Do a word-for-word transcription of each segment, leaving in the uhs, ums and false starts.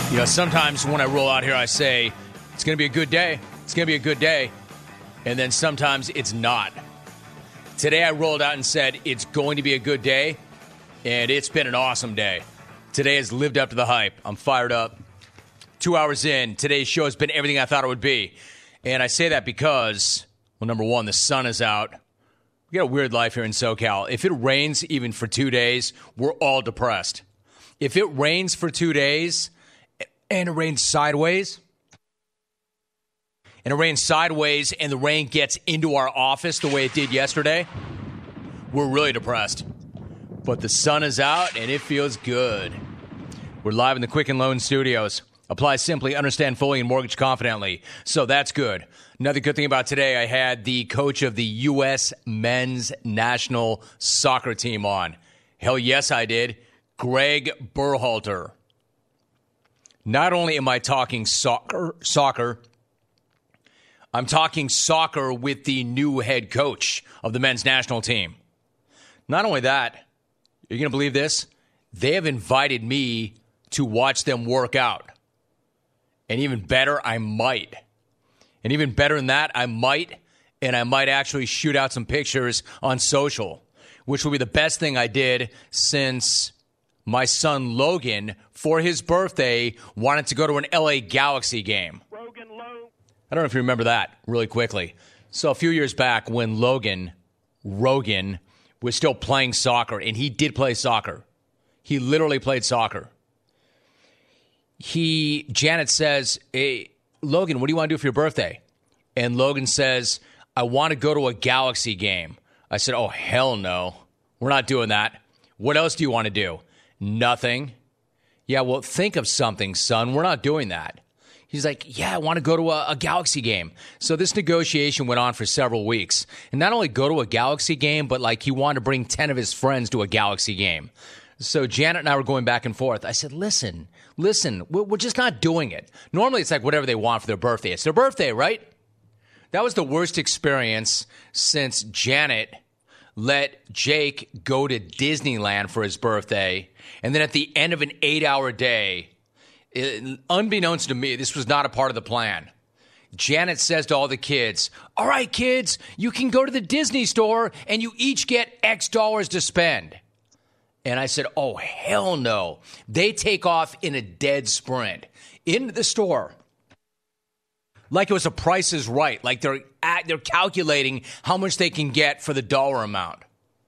You know, sometimes when I roll out here, I say, it's going to be a good day. It's going to be a good day. And then sometimes it's not. Today I rolled out and said, it's going to be a good day. And it's been an awesome day. Today has lived up to the hype. I'm fired up. Two hours in, today's show has been everything I thought it would be. And I say that because, well, number one, the sun is out. We got a weird life here in SoCal. If it rains even for two days, we're all depressed. If it rains for two days... and it rains sideways, and it rains sideways, and the rain gets into our office the way it did yesterday, we're really depressed. But the sun is out, and it feels good. We're live in the Quicken Loan Studios. Apply simply, understand fully, and mortgage confidently. So that's good. Another good thing about today, I had the coach of the U S men's national soccer team on. Hell yes, I did. Greg Berhalter. Not only am I talking soccer, soccer, I'm talking soccer with the new head coach of the men's national team. Not only that, you're going to believe this? They have invited me to watch them work out. And even better, I might. And even better than that, I might, and I might actually shoot out some pictures on social, which will be the best thing I did since my son Logan, for his birthday, wanted to go to an L A Galaxy game. Rogan Low. I don't know if you remember that really quickly. So a few years back when Logan, Rogan, was still playing soccer, and he did play soccer. He literally played soccer. He, Janet says, hey, Logan, what do you want to do for your birthday? And Logan says, I want to go to a Galaxy game. I said, oh, hell no. We're not doing that. What else do you want to do? Nothing. Yeah, well, think of something, son. We're not doing that. He's like, yeah, I want to go to a, a Galaxy game. So this negotiation went on for several weeks. And not only go to a Galaxy game, but like he wanted to bring ten of his friends to a Galaxy game. So Janet and I were going back and forth. I said, listen, listen, we're, we're just not doing it. Normally it's like whatever they want for their birthday. It's their birthday, right? That was the worst experience since Janet let Jake go to Disneyland for his birthday. And then at the end of an eight-hour day, it, unbeknownst to me, this was not a part of the plan. Janet says to all the kids, all right, kids, you can go to the Disney store and you each get X dollars to spend. And I said, oh, hell no. They take off in a dead sprint into the store. Like it was a Price is Right. Like they're at, they're calculating how much they can get for the dollar amount.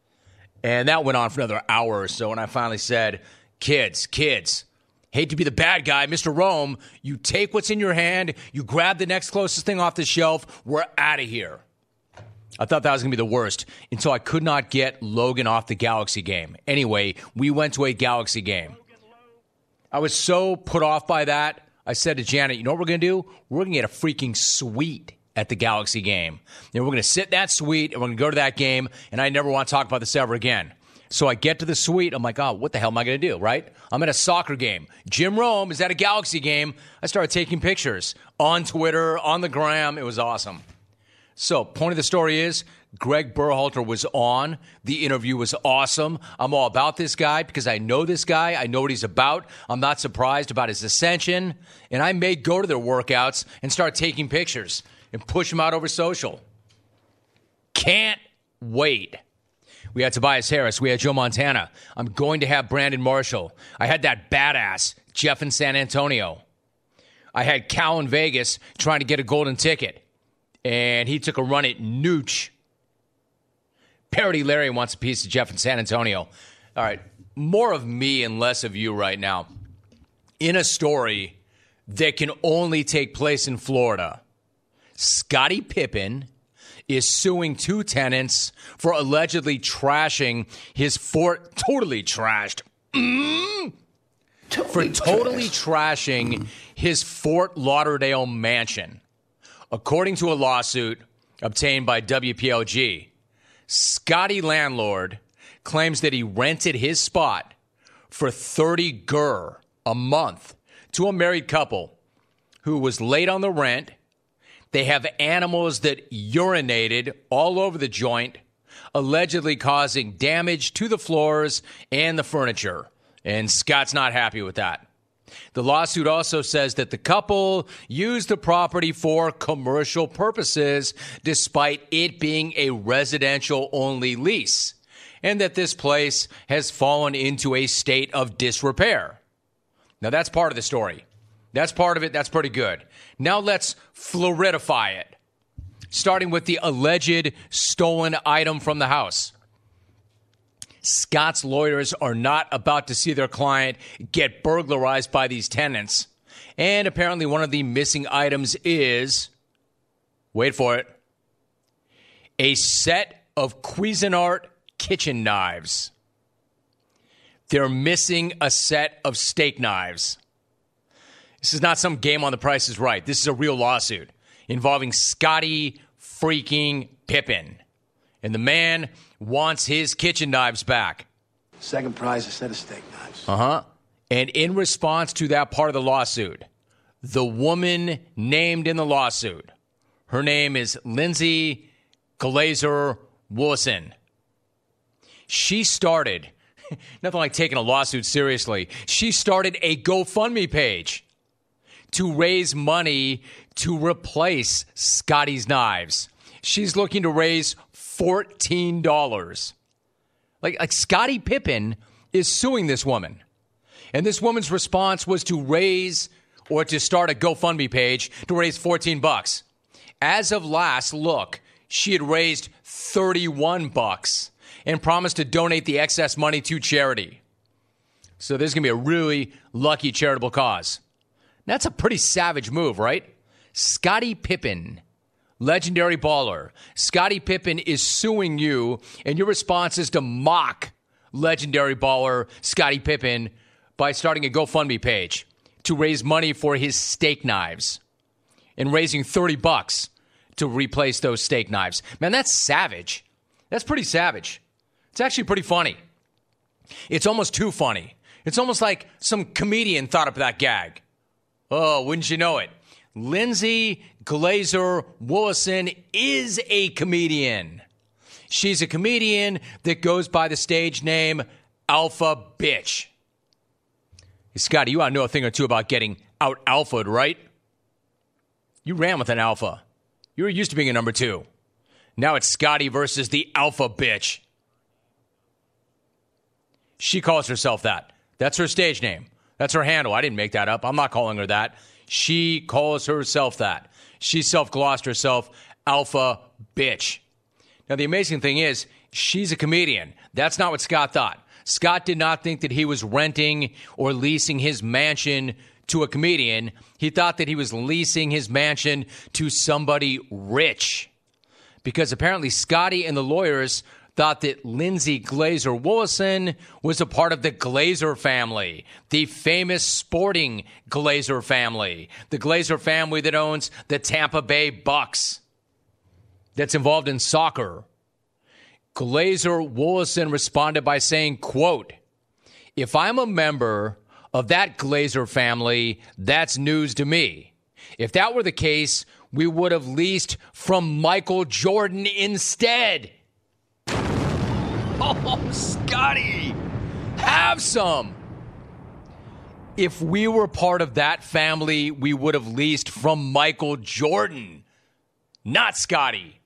And that went on for another hour or so. And I finally said, kids, kids, hate to be the bad guy, Mister Rome, you take what's in your hand, you grab the next closest thing off the shelf, we're out of here. I thought that was going to be the worst until I could not get Logan off the Galaxy game. Anyway, we went to a Galaxy game. I was so put off by that. I said to Janet, you know what we're going to do? We're going to get a freaking suite at the Galaxy game. And we're going to sit in that suite, and we're going to go to that game, and I never want to talk about this ever again. So I get to the suite. I'm like, oh, what the hell am I going to do, right? I'm at a soccer game. Jim Rome is at a Galaxy game. I started taking pictures on Twitter, on the gram. It was awesome. So point of the story is Greg Berhalter was on. The interview was awesome. I'm all about this guy because I know this guy. I know what he's about. I'm not surprised about his ascension. And I may go to their workouts and start taking pictures and push them out over social. Can't wait. We had Tobias Harris. We had Joe Montana. I'm going to have Brandon Marshall. I had that badass Jeff in San Antonio. I had Cal in Vegas trying to get a golden ticket. And he took a run at Nooch. Parody Larry wants a piece of Jeff in San Antonio. All right, more of me and less of you right now. In a story that can only take place in Florida, Scottie Pippen is suing two tenants for allegedly trashing his Fort... Totally trashed. Mm, totally for totally trashed. trashing his Fort Lauderdale mansion. According to a lawsuit obtained by W P L G, Scottie landlord claims that he rented his spot for thirty gur a month to a married couple who was late on the rent. They have animals that urinated all over the joint, allegedly causing damage to the floors and the furniture. And Scott's not happy with that. The lawsuit also says that the couple used the property for commercial purposes despite it being a residential-only lease, and that this place has fallen into a state of disrepair. Now, that's part of the story. That's part of it. That's pretty good. Now let's Floridify it, starting with the alleged stolen item from the house. Scott's lawyers are not about to see their client get burglarized by these tenants. And apparently one of the missing items is, wait for it, a set of Cuisinart kitchen knives. They're missing a set of steak knives. This is not some game on The Price is Right. This is a real lawsuit involving Scottie freaking Pippen. And the man wants his kitchen knives back. Second prize, a set of steak knives. Uh-huh. And in response to that part of the lawsuit, the woman named in the lawsuit, her name is Lindsay Glazer Woolison. She started, nothing like taking a lawsuit seriously, she started a GoFundMe page to raise money to replace Scottie's knives. She's looking to raise fourteen dollars. Like, like Scottie Pippen is suing this woman. And this woman's response was to raise or to start a GoFundMe page to raise fourteen bucks. As of last look, she had raised thirty-one bucks and promised to donate the excess money to charity. So this is going to be a really lucky charitable cause. That's a pretty savage move, right? Scottie Pippen, legendary baller. Scottie Pippen is suing you, and your response is to mock legendary baller Scottie Pippen by starting a GoFundMe page to raise money for his steak knives and raising thirty bucks to replace those steak knives. Man, that's savage. That's pretty savage. It's actually pretty funny. It's almost too funny. It's almost like some comedian thought up that gag. Oh, wouldn't you know it? Lindsay Glazer Woolison is a comedian. She's a comedian that goes by the stage name Alpha Bitch. Hey, Scottie, you ought to know a thing or two about getting out-alphaed, right? You ran with an alpha. You were used to being a number two. Now it's Scottie versus the Alpha Bitch. She calls herself that. That's her stage name. That's her handle. I didn't make that up. I'm not calling her that. She calls herself that. She self-glossed herself Alpha Bitch. Now, the amazing thing is, she's a comedian. That's not what Scott thought. Scott did not think that he was renting or leasing his mansion to a comedian. He thought that he was leasing his mansion to somebody rich. Because apparently Scottie and the lawyers thought that Lindsay Glazer Woolison was a part of the Glazer family, the famous sporting Glazer family, the Glazer family that owns the Tampa Bay Bucks, that's involved in soccer. Glazer Woolison responded by saying, quote, "If I'm a member of that Glazer family, that's news to me. If that were the case, we would have leased from Michael Jordan instead." Oh, Scottie, have some. If we were part of that family, we would have leased from Michael Jordan, not Scottie.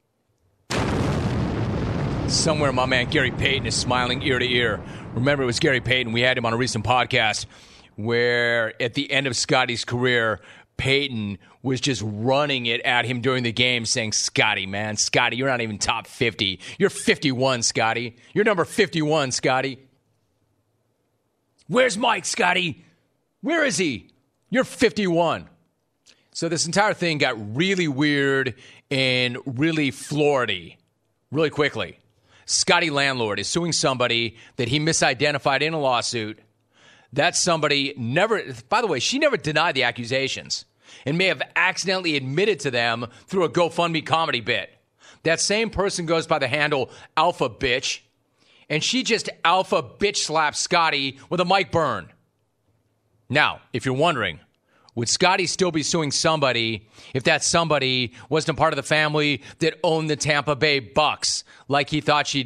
Somewhere my man Gary Payton is smiling ear to ear. Remember, it was Gary Payton. We had him on a recent podcast where at the end of Scottie's career, Payton was just running it at him during the game saying, Scottie, man, Scottie, you're not even top fifty. You're fifty-one, Scottie. You're number fifty-one, Scottie. Where's Mike, Scottie? Where is he? You're fifty-one. So this entire thing got really weird and really Florida really quickly. Scottie landlord is suing somebody that he misidentified in a lawsuit. That somebody never, by the way, she never denied the accusations and may have accidentally admitted to them through a GoFundMe comedy bit. That same person goes by the handle Alpha Bitch, and she just Alpha Bitch slapped Scottie with a mic burn. Now, if you're wondering, would Scottie still be suing somebody if that somebody wasn't a part of the family that owned the Tampa Bay Bucks like he thought she did?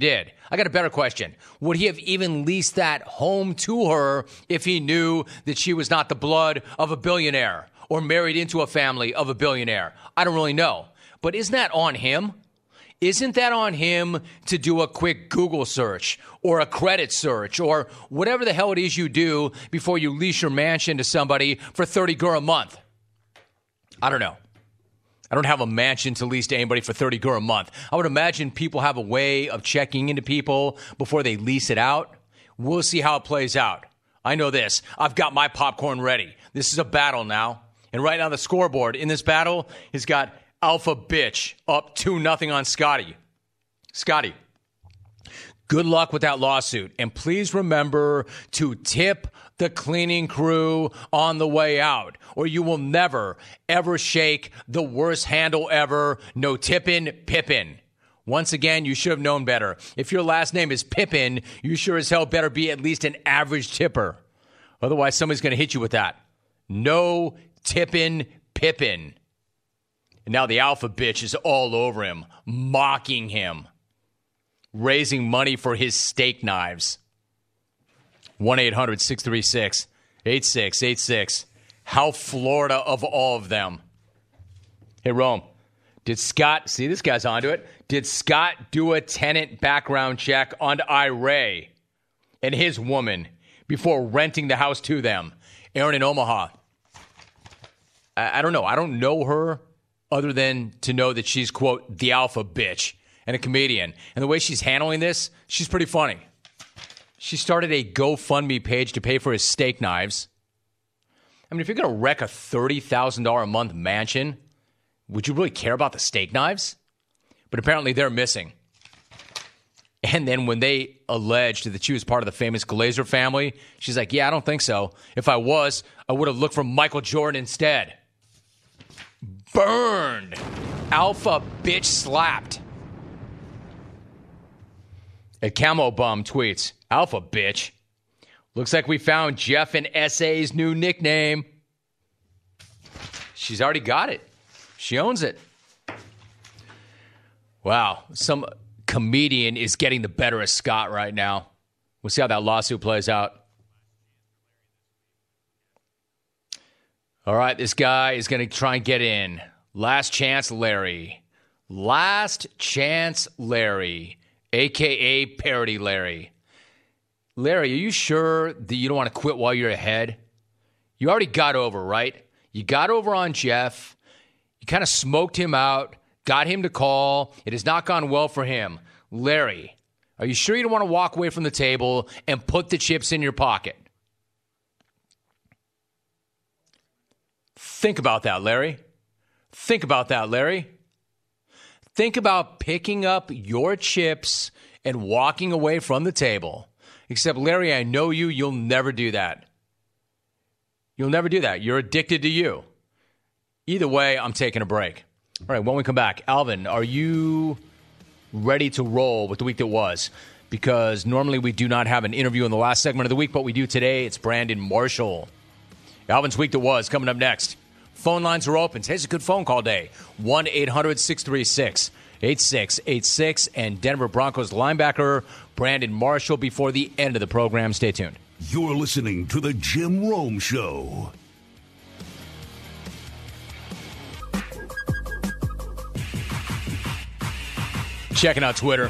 I got a better question. Would he have even leased that home to her if he knew that she was not the blood of a billionaire or married into a family of a billionaire? I don't really know. But isn't that on him? Isn't that on him to do a quick Google search or a credit search or whatever the hell it is you do before you lease your mansion to somebody for thirty grand a month? I don't know. I don't have a mansion to lease to anybody for thirty grand a month. I would imagine people have a way of checking into people before they lease it out. We'll see how it plays out. I know this. I've got my popcorn ready. This is a battle now. And right now the scoreboard in this battle has got Alpha Bitch up two nothing on Scotty. Scotty, good luck with that lawsuit. And please remember to tip the cleaning crew on the way out, or you will never, ever shake the worst handle ever. No tippin', Pippin. Once again, you should have known better. If your last name is Pippin, you sure as hell better be at least an average tipper. Otherwise, somebody's going to hit you with that. No tippin', Pippin. And now the Alpha Bitch is all over him, mocking him, raising money for his steak knives. one eight hundred six three six eight six eight six. How Florida of all of them. Hey, Rome, did Scott, see this guy's onto it, did Scott do a tenant background check on Iray and his woman before renting the house to them? Aaron in Omaha. I, I don't know. I don't know her other than to know that she's, quote, the Alpha Bitch and a comedian. And the way she's handling this, she's pretty funny. She started a GoFundMe page to pay for his steak knives. I mean, if you're going to wreck a thirty thousand dollars a month mansion, would you really care about the steak knives? But apparently they're missing. And then when they alleged that she was part of the famous Glazer family, she's like, yeah, I don't think so. If I was, I would have looked for Michael Jordan instead. Burned. Alpha Bitch slapped. A Camo Bum tweets, Alpha Bitch. Looks like we found Jeff and S A's new nickname. She's already got it. She owns it. Wow. Some comedian is getting the better of Scott right now. We'll see how that lawsuit plays out. All right, this guy is going to try and get in. Last Chance Larry. Last Chance Larry, a k a. Parody Larry. Larry, are you sure that you don't want to quit while you're ahead? You already got over, right? You got over on Jeff. You kind of smoked him out, got him to call. It has not gone well for him. Larry, are you sure you don't want to walk away from the table and put the chips in your pocket? Think about that, Larry. Think about that, Larry. Think about picking up your chips and walking away from the table. Except, Larry, I know you. You'll never do that. You'll never do that. You're addicted to you. Either way, I'm taking a break. All right, when we come back, Alvin, are you ready to roll with the week that was? Because normally we do not have an interview in the last segment of the week, but we do today. It's Brandon Marshall. Alvin's week that was coming up next. Phone lines are open. Today's a good phone call day. one eight hundred six three six eight six eight six. And Denver Broncos linebacker Brandon Marshall before the end of the program. Stay tuned. You're listening to The Jim Rome Show. Checking out Twitter.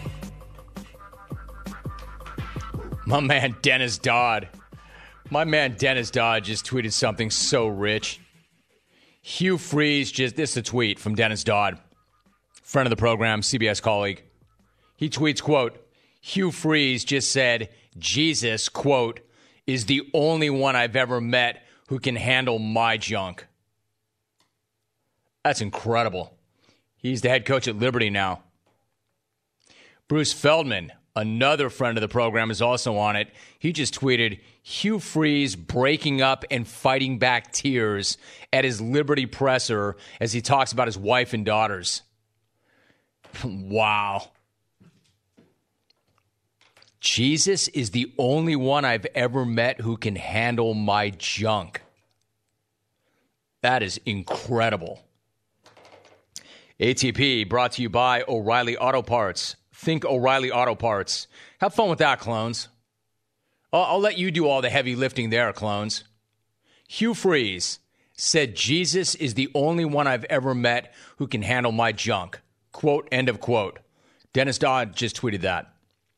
My man Dennis Dodd. My man Dennis Dodd just tweeted something so rich. Hugh Freeze just, this is a tweet from Dennis Dodd, friend of the program, C B S colleague. He tweets, quote, Hugh Freeze just said, Jesus, quote, is the only one I've ever met who can handle my junk. That's incredible. He's the head coach at Liberty now. Bruce Feldman, another friend of the program, is also on it. He just tweeted, Hugh Freeze breaking up and fighting back tears at his Liberty presser as he talks about his wife and daughters. Wow. Jesus is the only one I've ever met who can handle my junk. That is incredible. A T P brought to you by O'Reilly Auto Parts. think O'Reilly Auto Parts. Have fun with that, clones. I'll, I'll let you do all the heavy lifting there, clones. Hugh Freeze said Jesus is the only one I've ever met who can handle my junk. Quote, end of quote. Dennis Dodd just tweeted that.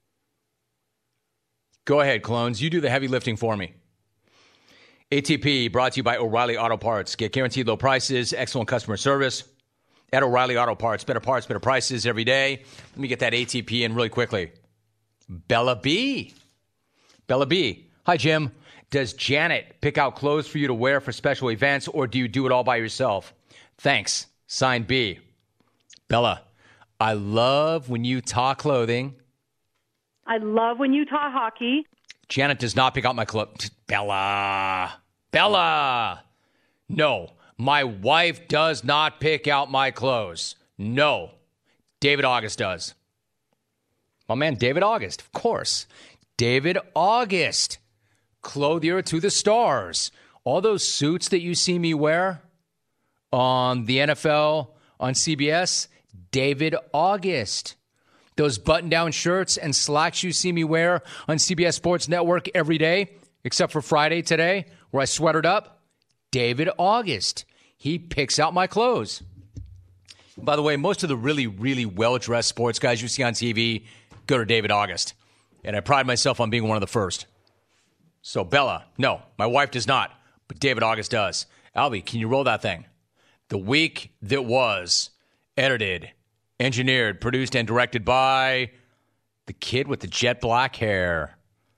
Go ahead, clones. You do the heavy lifting for me. A T P brought to you by O'Reilly Auto Parts. Get guaranteed low prices, excellent customer service at O'Reilly Auto Parts. Better parts, better prices every day. Let me get that A T P in really quickly. Bella B. Bella B. Hi, Jim. Does Janet pick out clothes for you to wear for special events, or do you do it all by yourself? Thanks. Signed B. Bella, I love when you talk clothing. I love when you talk hockey. Janet does not pick out my clothes. Bella. Bella. No, my wife does not pick out my clothes. No, David August does. My man, David August, of course. David August, clothier to the stars. All those suits that you see me wear on the N F L, on C B S, David August. Those button-down shirts and slacks you see me wear on C B S Sports Network every day, except for Friday today, where I sweatered up, David August. He picks out my clothes. By the way, most of the really, really well-dressed sports guys you see on T V go to David August. And I pride myself on being one of the first. So, Bella, no, my wife does not, but David August does. Albie, can you roll that thing? The Week That Was, edited, engineered, produced, and directed by the kid with the jet black hair.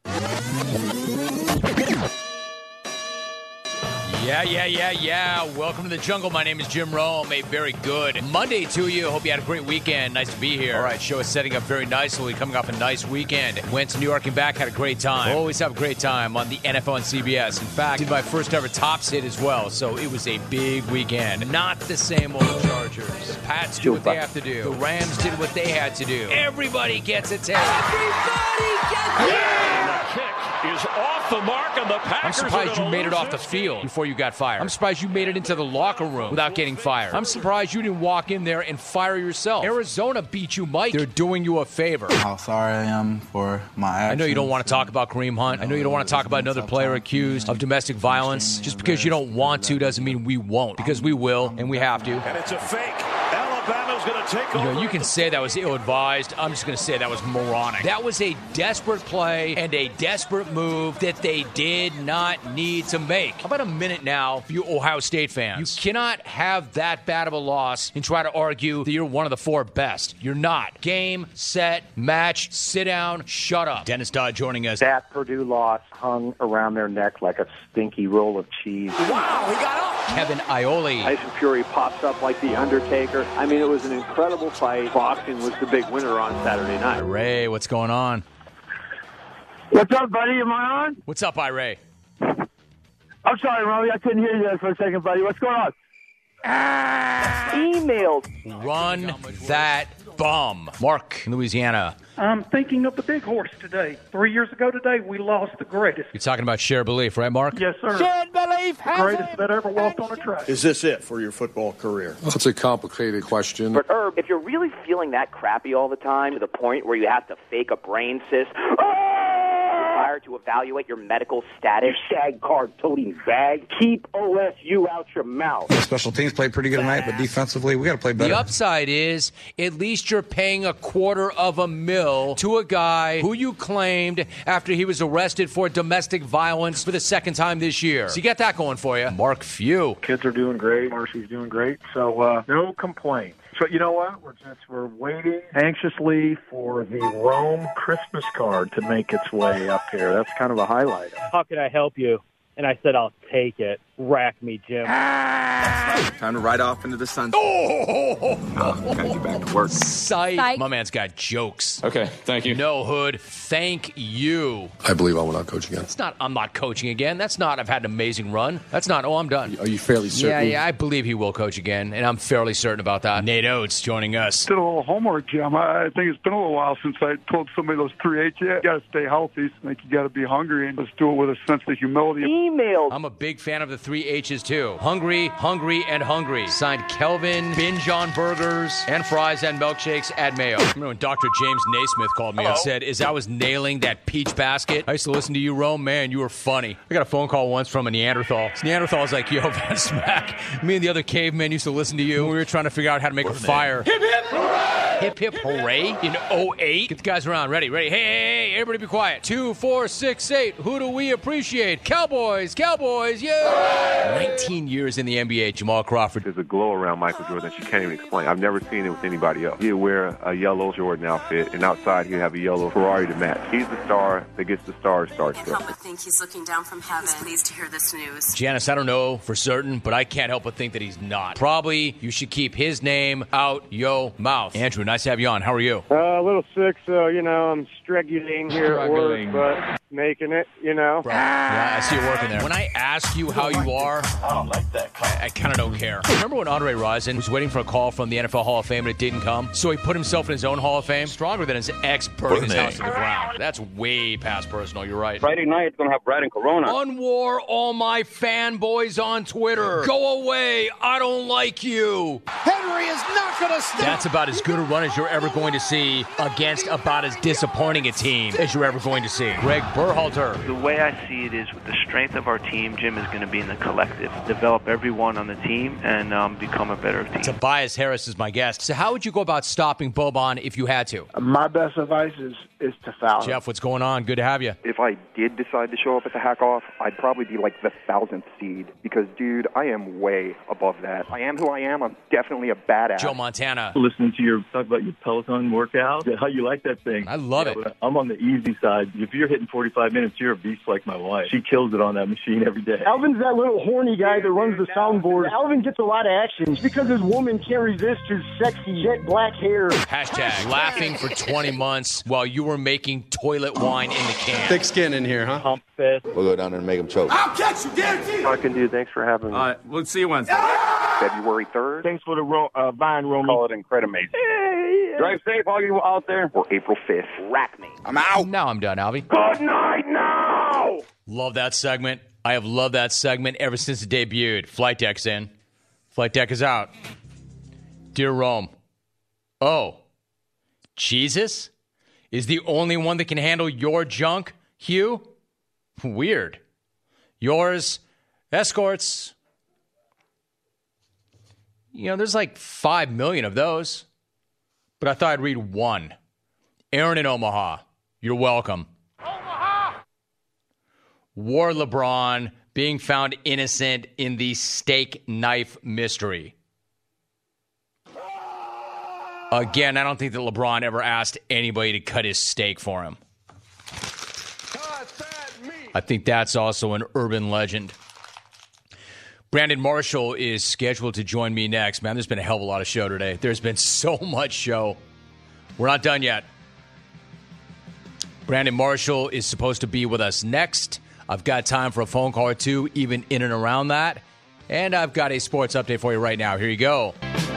Yeah, yeah, yeah, yeah. Welcome to the jungle. My name is Jim Rome. A very good Monday to you. Hope you had a great weekend. Nice to be here. All right, show is setting up very nicely. Coming off a nice weekend. Went to New York and back. Had a great time. Always have a great time on the N F L and C B S. In fact, did my first ever Tops hit as well. So it was a big weekend. Not the same old Chargers. The Pats do what they have to do. The Rams did what they had to do. Everybody gets a take. Everybody gets a yeah! The kick is off the mark, and the Packers. I'm surprised you made it off the field before you got fired. I'm surprised you made it into the locker room without getting fired. I'm surprised you didn't walk in there and fire yourself. Arizona beat you, Mike. They're doing you a favor. How sorry I am for my actions. I know you don't want to talk about Kareem Hunt. I know you don't want to talk about another player accused of domestic violence. Just because you don't want to doesn't mean we won't, because we will, and we have to. And it's a fake. Alabama's going to take You over. know, you can say that was ill-advised. I'm just going to say that was moronic. That was a desperate play and a desperate move that they did not need to make. How about a minute now for you Ohio State fans? You cannot have that bad of a loss and try to argue that you're one of the four best. You're not. Game, set, match, sit down, shut up. Dennis Dodd joining us. That Purdue loss hung around their neck like a stinky roll of cheese. Wow, he got up. Kevin Iole. Tyson Fury pops up like The Undertaker. I mean, it was an incredible fight. Boxing was the big winner on Saturday night. Ray, what's going on? What's up, buddy? Am I on? What's up, Ray? I'm sorry, Robbie. I couldn't hear you there for a second, buddy. What's going on? Ah, emailed. Run that bum. Mark in Louisiana. I'm thinking of the big horse today. Three years ago today, we lost the greatest. You're talking about Share Belief, right, Mark? Yes, sir. Share Belief has Greatest that ever walked on a track. Is this it for your football career? That's a complicated question. But Herb, if you're really feeling that crappy all the time to the point where you have to fake a brain cyst, required to evaluate your medical status, You shag card toting bag. Keep O S U out your mouth. Special teams played pretty good tonight, but defensively, we got to play better. The upside is at least you're paying a quarter of a mil to a guy who you claimed after he was arrested for domestic violence for the second time this year. So you got that going for you. Mark Few. Kids are doing great. Marcy's doing great. So uh, no complaints. So you know what? We're just we're waiting anxiously for the Rome Christmas card to make its way up here. That's kind of a highlight. How can I help you? And I said, I'll take it. Rack me, Jim. Time to ride off into the sunset. Oh! oh gotta get back to work. Psych. Psych. My man's got jokes. Okay, thank you. No, Hood, thank you. I believe I will not coach again. It's not, I'm not coaching again. That's not, I've had an amazing run. That's not, oh, I'm done. Are you fairly certain? Yeah, yeah, I believe he will coach again, and I'm fairly certain about that. Nate Oates joining us. Did a little homework, Jim. I I think it's been a little while since I told somebody those three H's. You got to stay healthy. I think you got to be hungry, and let's do it with a sense of humility. Emailed. I'm a big fan of the three H's too. Hungry, hungry, and hungry. Signed Kelvin, binge on burgers and fries and milkshakes, add mayo. I remember when Doctor James Naismith called me Hello. and said, as I was nailing that peach basket, I used to listen to you, Rome. Man, you were funny. I got a phone call once from a Neanderthal. This Neanderthal was like, yo, Van Smack, me and the other cavemen used to listen to you when we were trying to figure out how to make a fire. Hip, hip, hooray! Hip, hip, hooray in oh eight. Get the guys around. Ready, ready. Hey, hey, hey, everybody be quiet. Two, four, six, eight. Who do we appreciate? Cowboys, Cowboys, yeah! nineteen years in the N B A, Jamal Crawford. There's a glow around Michael Jordan that you can't even explain. I've never seen it with anybody else. He'd wear a yellow Jordan outfit, and outside he'd have a yellow Ferrari to match. He's the star that gets the stars starstruck. I can't help but think he's looking down from heaven. He's pleased to hear this news. Janice, I don't know for certain, but I can't help but think that he's not. Probably you should keep his name out yo mouth. Andrew, nice to have you on. How are you? Uh, a little sick, so, you know, I'm struggling here at work, but making it, you know. Bro. Yeah, I see you working there. When I ask you how you are, I don't like that call. I, I kind of don't care. Remember when Andre Rison was waiting for a call from the N F L Hall of Fame and it didn't come? So he put himself in his own Hall of Fame? Stronger than his ex burning his house to the ground. That's way past personal. You're right. Friday night, it's going to have Brad and Corona. Unwar all my fanboys on Twitter. Go away. I don't like you. Henry is not going to stop. That's about as good a run as you're ever going to see against about as disappointing a team as you're ever going to see. Greg Berhalter. The way I see it is with the strength of our team, Jim is going to be in the collective. Develop everyone on the team and um, become a better team. Tobias Harris is my guest. So how would you go about stopping Boban if you had to? My best advice is, is to foul him. Jeff, what's going on? Good to have you. If I did decide to show up at the hack-off, I'd probably be like the thousandth seed because, dude, I am way above that. I am who I am. I'm definitely a badass. Joe Montana. Listening to your talk about your Peloton workout, how you like that thing. I love yeah, it. I'm on the easy side. If you're hitting forty-five minutes, you're a beast like my wife. She kills it on that machine every day. Alvin's that little horny guy that runs the soundboard. Alvin gets a lot of action because his woman can't resist his sexy jet black hair. Hashtag laughing for twenty months while you were making toilet wine in the can. Thick skin in here, huh? Pump fist. We'll go down there and make him choke. I'll catch you, guaranteed. I can do. Thanks for having me. All right, we'll see you Wednesday. February third. Thanks for the ro- uh, vine, Romy. Call it Incredamazing. Drive safe, all you out there. Or April fifth. Rack me. I'm out. Now I'm done, Alvy. Good night now! Love that segment. I have loved that segment ever since it debuted. Flight Deck's in. Flight Deck is out. Dear Rome. Oh. Jesus is the only one that can handle your junk, Hugh? Weird. Yours, escorts. You know, there's like five million of those. But I thought I'd read one. Aaron in Omaha. You're welcome. Omaha! War LeBron being found innocent in the steak knife mystery. Again, I don't think that LeBron ever asked anybody to cut his steak for him. I think that's also an urban legend. Brandon Marshall is scheduled to join me next. Man, there's been a hell of a lot of show today. There's been so much show. We're not done yet. Brandon Marshall is supposed to be with us next. I've got time for a phone call or two, even in and around that. And I've got a sports update for you right now. Here you go.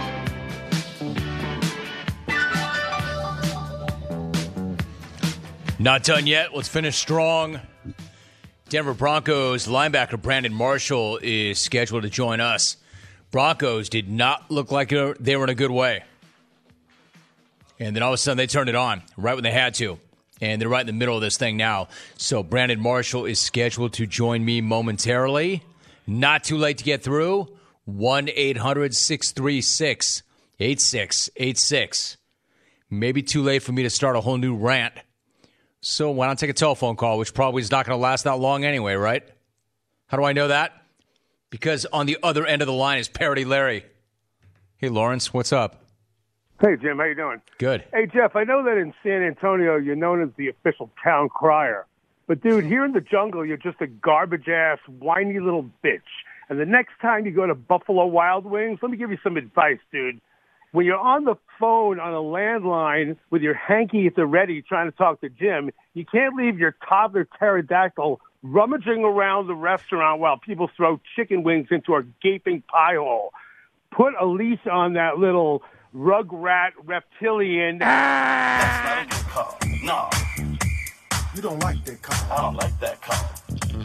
Not done yet. Let's finish strong. Denver Broncos linebacker Brandon Marshall is scheduled to join us. Broncos did not look like they were in a good way. And then all of a sudden they turned it on right when they had to. And they're right in the middle of this thing now. So Brandon Marshall is scheduled to join me momentarily. Not too late to get through. one eight hundred six three six eight six eight six. Maybe too late for me to start a whole new rant. So why not take a telephone call, which probably is not going to last that long anyway, right? How do I know that? Because on the other end of the line is Parody Larry. Hey, Lawrence, what's up? Hey, Jim, how you doing? Good. Hey, Jeff, I know that in San Antonio you're known as the official town crier. But, dude, here in the jungle, you're just a garbage-ass, whiny little bitch. And the next time you go to Buffalo Wild Wings, let me give you some advice, dude. When you're on the phone on a landline with your hanky at the ready trying to talk to Jim, you can't leave your toddler pterodactyl rummaging around the restaurant while people throw chicken wings into a gaping pie hole. Put a leash on that little rugrat reptilian. That's not a good call. No. You don't like that call. I don't like that call.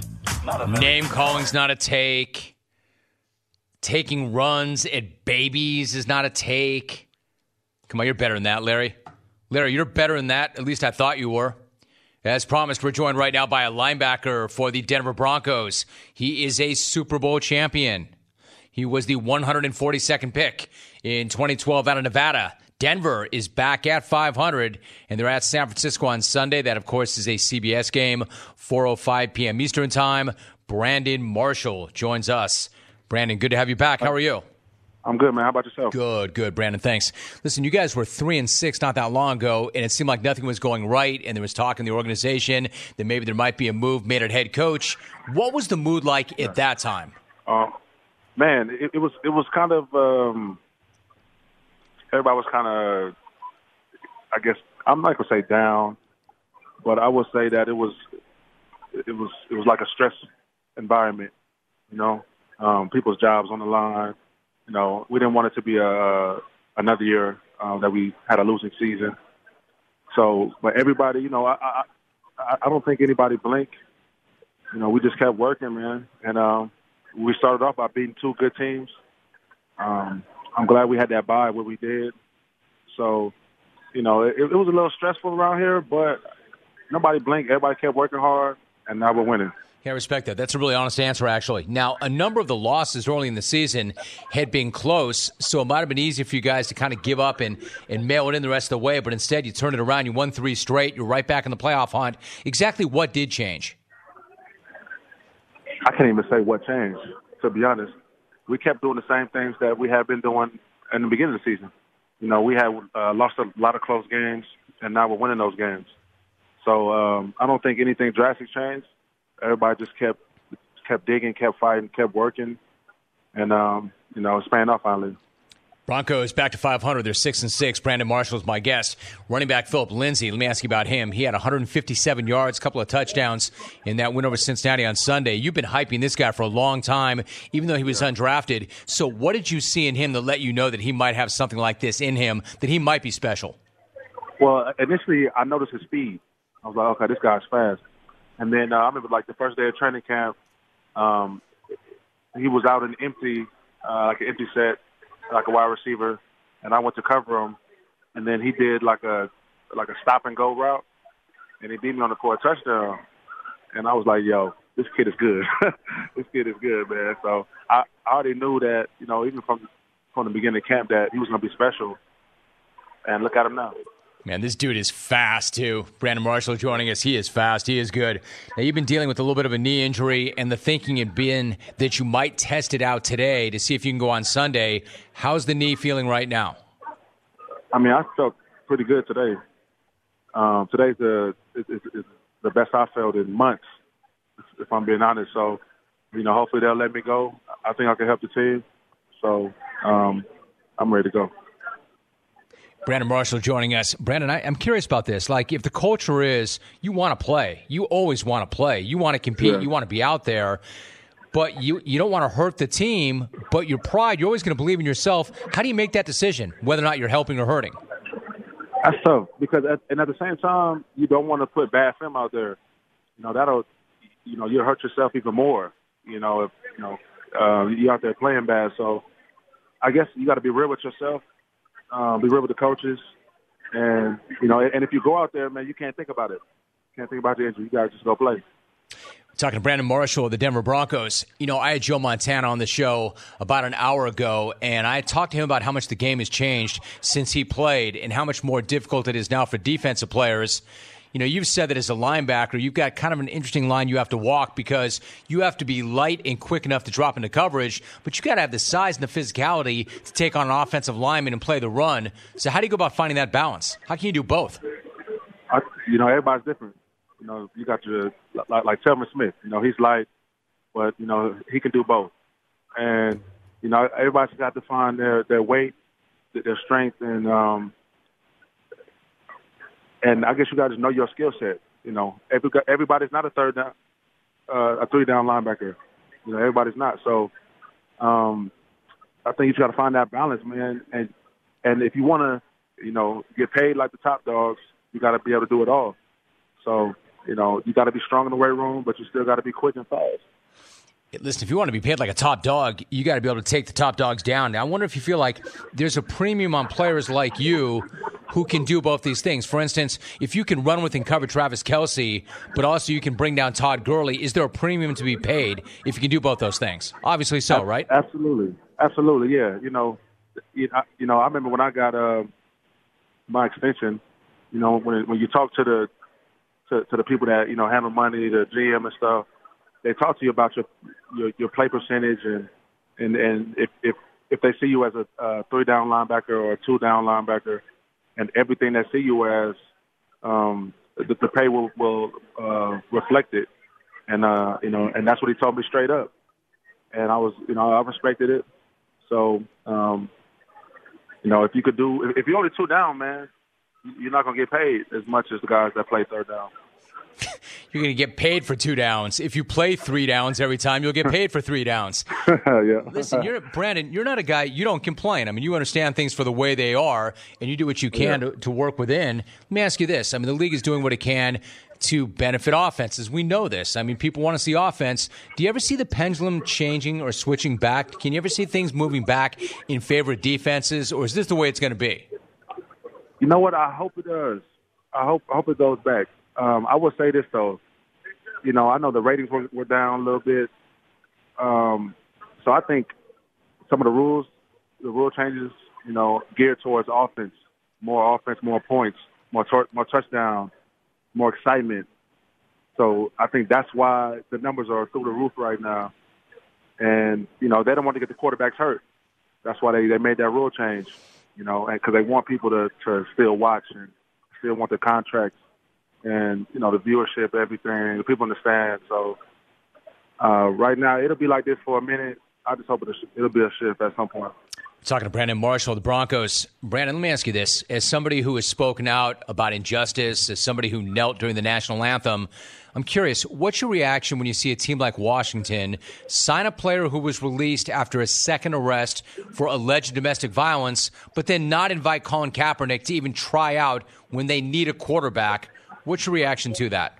Name calling's not a take. Taking runs at babies is not a take. Come on, you're better than that, Larry. Larry, you're better than that. At least I thought you were. As promised, we're joined right now by a linebacker for the Denver Broncos. He is a Super Bowl champion. He was the one hundred forty-second pick in twenty twelve out of Nevada. Denver is back at five hundred, and they're at San Francisco on Sunday. That, of course, is a C B S game, four oh five p.m. Eastern Time. Brandon Marshall joins us. Brandon, good to have you back. How are you? I'm good, man. How about yourself? Good, good, Brandon. Thanks. Listen, you guys were three and six not that long ago, and it seemed like nothing was going right, and there was talk in the organization that maybe there might be a move made at head coach. What was the mood like at that time? Um, man, it, it was it was kind of um, everybody was kind of, I guess I'm not gonna say down, but I would say that it was it was it was like a stress environment, you know, um, people's jobs on the line. You know, we didn't want it to be a another year um, that we had a losing season. So, but everybody, you know, I I, I don't think anybody blinked. You know, we just kept working, man, and um, we started off by beating two good teams. Um, I'm glad we had that bye where we did. So, you know, it, it was a little stressful around here, but nobody blinked. Everybody kept working hard, and now we're winning. Yeah, I respect that. That's a really honest answer, actually. Now, a number of the losses early in the season had been close, so it might have been easy for you guys to kind of give up and, and mail it in the rest of the way, but instead you turned it around. You won three straight. You're right back in the playoff hunt. Exactly what did change? I can't even say what changed, to be honest. We kept doing the same things that we had been doing in the beginning of the season. You know, we had uh, lost a lot of close games, and now we're winning those games. So um, I don't think anything drastic changed. Everybody just kept kept digging, kept fighting, kept working, and um, you know, it's paying off finally. Broncos back to five hundred. They're six and six. Brandon Marshall is my guest. Running back Philip Lindsay. Let me ask you about him. He had one hundred fifty-seven yards, a couple of touchdowns in that win over Cincinnati on Sunday. You've been hyping this guy for a long time, even though he was undrafted. So, what did you see in him that let you know that he might have something like this in him, that he might be special? Well, initially, I noticed his speed. I was like, okay, this guy's fast. And then uh, I remember, like, the first day of training camp, um, he was out in empty, uh, like an empty set, like a wide receiver, and I went to cover him. And then he did like a like a stop and go route, and he beat me on the for a touchdown. And I was like, yo, this kid is good. This kid is good, man. So I, I already knew that, you know, even from from the beginning of camp, that he was going to be special. And look at him now. Man, this dude is fast, too. Brandon Marshall joining us. He is fast. He is good. Now, you've been dealing with a little bit of a knee injury, and the thinking had been that you might test it out today to see if you can go on Sunday. How's the knee feeling right now? I mean, I felt pretty good today. Um, today's the, is, is the best I felt in months, if I'm being honest. So, you know, hopefully they'll let me go. I think I can help the team. So um, I'm ready to go. Brandon Marshall joining us. Brandon, I, I'm curious about this. Like, if the culture is you want to play, you always want to play, you want to compete, yeah. you want to be out there, but you, you don't want to hurt the team, but your pride, you're always going to believe in yourself. How do you make that decision, whether or not you're helping or hurting? That's tough, because at, and at the same time, you don't want to put bad film out there. You know, that'll, you know, you'll hurt yourself even more, you know, if, you know, uh, you're out there playing bad. So I guess you got to be real with yourself. Um, be real with the coaches, and you know, and if you go out there, man, you can't think about it. You can't think about the injury. You gotta just go play. Talking to Brandon Marshall of the Denver Broncos. You know, I had Joe Montana on the show about an hour ago, and I talked to him about how much the game has changed since he played and how much more difficult it is now for defensive players. You know, you've said that as a linebacker, you've got kind of an interesting line you have to walk because you have to be light and quick enough to drop into coverage, but you got to have the size and the physicality to take on an offensive lineman and play the run. So how do you go about finding that balance? How can you do both? I, you know, everybody's different. You know, you got your, like, like Telvin Smith, you know, he's light, but, you know, he can do both. And, you know, everybody's got to find their, their weight, their strength, and, um, And I guess you got to know your skill set. You know, every, everybody's not a third down, uh, a three down linebacker. You know, everybody's not. So, um, I think you just got to find that balance, man. And and if you want to, you know, get paid like the top dogs, you got to be able to do it all. So, you know, you got to be strong in the weight room, but you still got to be quick and fast. Listen, if you want to be paid like a top dog, you got to be able to take the top dogs down. Now, I wonder if you feel like there's a premium on players like you who can do both these things. For instance, if you can run with and cover Travis Kelce, but also you can bring down Todd Gurley, is there a premium to be paid if you can do both those things? Obviously so, right? Absolutely. Absolutely, yeah. You know, you know, I remember when I got uh, my extension, you know, when when you talk to the to, to the people that, you know, handle money, the G M and stuff, they talk to you about your your, your play percentage and and, and if, if if they see you as a, a three down linebacker or a two down linebacker, and everything they see you as, um, the, the pay will will uh, reflect it, and uh, you know, and that's what he told me straight up, and I was, you know, I respected it. So, um, you know, if you could do, if you're only two down, man, you're not gonna get paid as much as the guys that play third down. You're going to get paid for two downs. If you play three downs every time, you'll get paid for three downs. Yeah. Listen, you're Brandon, you're not a guy, you don't complain. I mean, you understand things for the way they are, and you do what you can yeah. to, to work within. Let me ask you this. I mean, the league is doing what it can to benefit offenses. We know this. I mean, people want to see offense. Do you ever see the pendulum changing or switching back? Can you ever see things moving back in favor of defenses, or is this the way it's going to be? You know what? I hope it does. I hope I hope it goes back. Um, I will say this, though. You know, I know the ratings were, were down a little bit. Um, so I think some of the rules, the rule changes, you know, geared towards offense, more offense, more points, more tor- more touchdowns, more excitement. So I think that's why the numbers are through the roof right now. And, you know, they don't want to get the quarterbacks hurt. That's why they, they made that rule change, you know, because they want people to, to still watch and still want the contracts. And, you know, the viewership, everything, the people understand. So uh, right now, it'll be like this for a minute. I just hope it'll, it'll be a shift at some point. Talking to Brandon Marshall of the Broncos. Brandon, let me ask you this. As somebody who has spoken out about injustice, as somebody who knelt during the national anthem, I'm curious, what's your reaction when you see a team like Washington sign a player who was released after a second arrest for alleged domestic violence, but then not invite Colin Kaepernick to even try out when they need a quarterback? What's your reaction to that?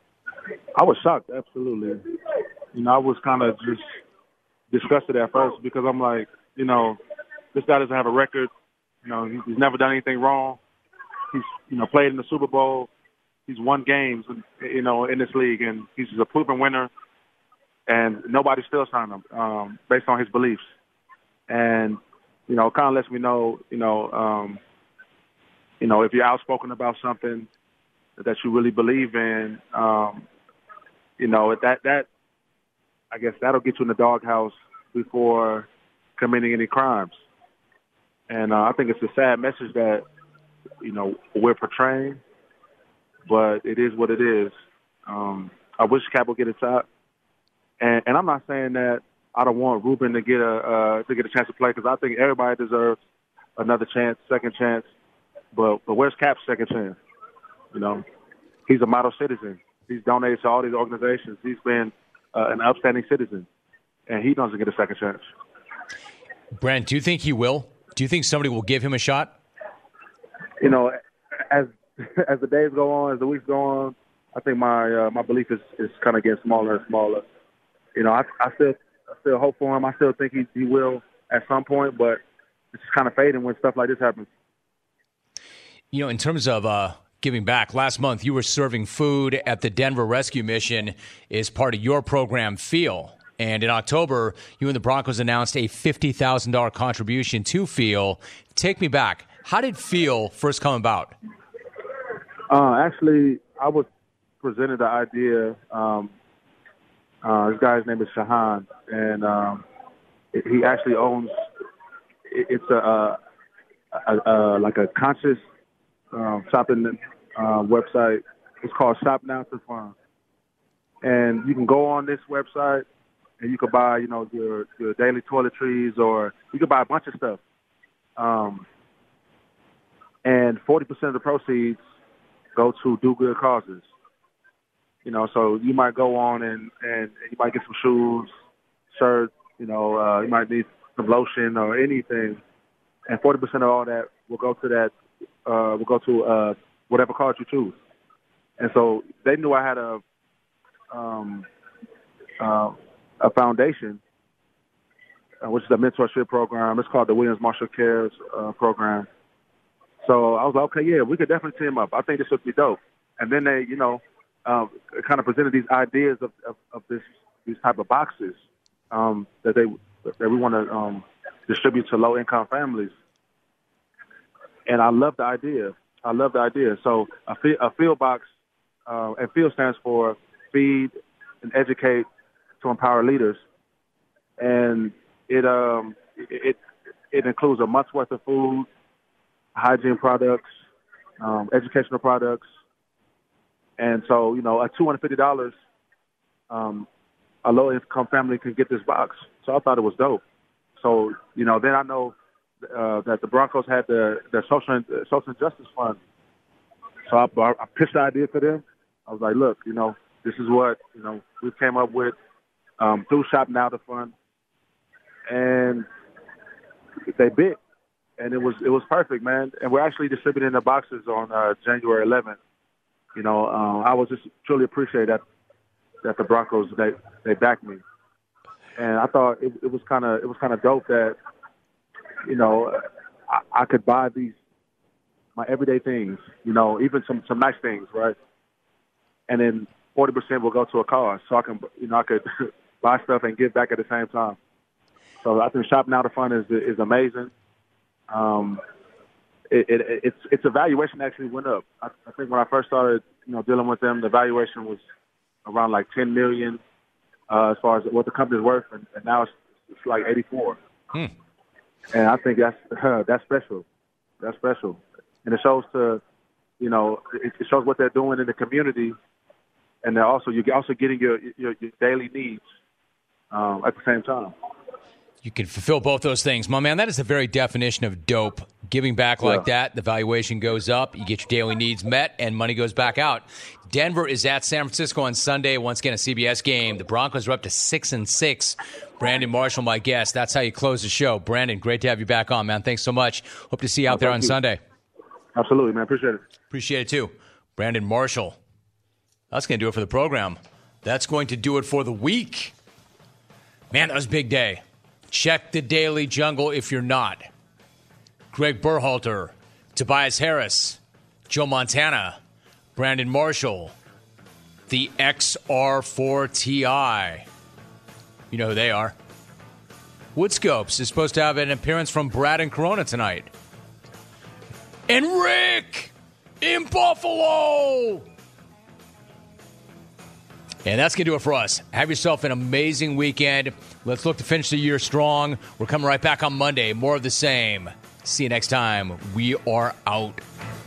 I was shocked, absolutely. You know, I was kind of just disgusted at first because I'm like, you know, this guy doesn't have a record. You know, he's never done anything wrong. He's, you know, played in the Super Bowl. He's won games, you know, in this league, and he's a proven winner. And nobody still signed him um, based on his beliefs. And, you know, it kind of lets me know, you know, um, you know, if you're outspoken about something that you really believe in, um, you know, that, that, I guess that'll get you in the doghouse before committing any crimes. And uh, I think it's a sad message that, you know, we're portraying, but it is what it is. Um, I wish Cap would get a shot. And, and I'm not saying that I don't want Ruben to get a, uh, to get a chance to play, because I think everybody deserves another chance, second chance. But, but where's Cap's second chance? You know, he's a model citizen. He's donated to all these organizations. He's been uh, an upstanding citizen, and he doesn't get a second chance. Brent, do you think he will? Do you think somebody will give him a shot? You know, as as the days go on, as the weeks go on, I think my uh, my belief is, is kind of getting smaller and smaller. You know, I, I still I still hope for him. I still think he he will at some point, but it's just kind of fading when stuff like this happens. You know, in terms of uh, giving back, last month you were serving food at the Denver Rescue Mission as part of your program, Feel. And in October, you and the Broncos announced a fifty thousand dollars contribution to Feel. Take me back. How did Feel first come about? Uh, actually, I was presented the idea. Um, uh, this guy's name is Shahan, and um, he actually owns. It's a, a, a, a like a conscious um, shopping uh, website. It's called Shop Now to Fund, and you can go on this website and you could buy, you know, your your daily toiletries, or you could buy a bunch of stuff. Um, and forty percent of the proceeds go to do good causes. You know, so you might go on and, and you might get some shoes, shirts, you know, uh, you might need some lotion or anything. And forty percent of all that will go to that, uh, will go to uh, whatever cause you choose. And so they knew I had a, um, uh, a foundation, uh, which is a mentorship program. It's called the Williams Marshall Cares uh, program. So I was like, okay, yeah, we could definitely team up. I think this would be dope. And then they, you know, um, kind of presented these ideas of, of, of this these type of boxes um, that they that we want to um, distribute to low income families. And I love the idea. I love the idea. So a, field, a field box, uh, and field stands for feed and educate to empower leaders. And it um it it includes a month's worth of food, hygiene products, um, educational products. And so, you know, at two hundred fifty dollars, um, a low-income family can get this box. So I thought it was dope. So, you know, then I know uh, that the Broncos had their, their social, social justice fund. So I, I pitched the idea to them. I was like, look, you know, this is what, you know, we came up with um, through Shop Now the fund. And they bit. And it was it was perfect, man. And we're actually distributing the boxes on uh, January eleventh. You know, um, I was just truly appreciate that that the Broncos they they backed me, and I thought it, it was kind of it was kind of dope that you know I, I could buy these my everyday things, you know, even some some nice things, right? And then forty percent will go to a cause, so I can you know I could buy stuff and give back at the same time. So I think Shop Now the Fund is is amazing. Um, It, it, it's its evaluation actually went up. I, I think when I first started, you know, dealing with them, the valuation was around like ten million uh, as far as what the company's worth, and, and now it's, it's like eighty-four. Hmm. And I think that's uh, that's special. That's special, and it shows to, you know, it, it shows what they're doing in the community, and they're also you're also getting your your, your daily needs um, at the same time. You can fulfill both those things. My man, that is the very definition of dope. Giving back like Yeah. that, the valuation goes up, you get your daily needs met, and money goes back out. Denver is at San Francisco on Sunday. Once again, a C B S game. The Broncos are up to six and six. Brandon Marshall, my guest. That's how you close the show. Brandon, great to have you back on, man. Thanks so much. Hope to see you out Oh, there thank on you. Sunday. Absolutely, man. Appreciate it. Appreciate it, too. Brandon Marshall. That's going to do it for the program. That's going to do it for the week. Man, that was a big day. Check the Daily Jungle if you're not. Greg Berhalter, Tobias Harris, Joe Montana, Brandon Marshall, the X R four T I. You know who they are. Woodscopes is supposed to have an appearance from Brad and Corona tonight. And Rick in Buffalo. And that's going to do it for us. Have yourself an amazing weekend. Let's look to finish the year strong. We're coming right back on Monday. More of the same. See you next time. We are out.